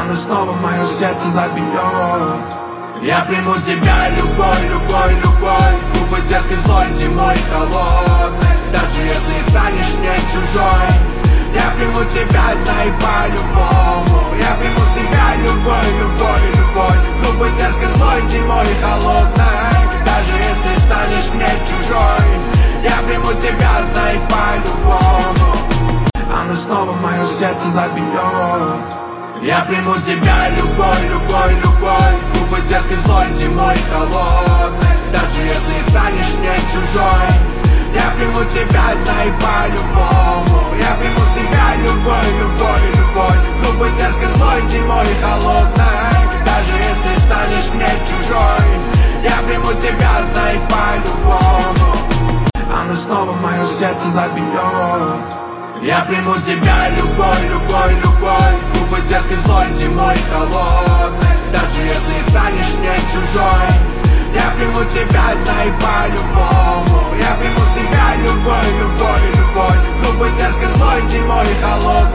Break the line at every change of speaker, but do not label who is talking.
Она снова мое сердце забьет. Я приму тебя любой, любой, любой. Губы детской злой, зимой холодной. Даже если станешь мне чужой, я приму тебя, знай, по-любому. Я приму тебя любой, любой, любой. Губы детской злой, зимой холодной. Даже если станешь мне чужой, я приму тебя, знай, по-любому. Она снова мое сердце забьет. Я приму тебя любой, любой, любой. Губы детской злой, зимой холодной. Даже если станешь мне чужой, я приму тебя, знай, по-любому. Я приму тебя любой, любой, любой. Губы детской злой, зимой холодной. Даже если станешь мне чужой, я приму тебя, знай, по-любому. Она снова мое сердце забьет. Я приму тебя любой, любой, любой. Губы детской злой, зимой холодной. Даже если станешь мне чужой, я приму тебя, знай, по-любому. Я приму тебя любой, любой, любой. Губы детской злой, зимой холодной.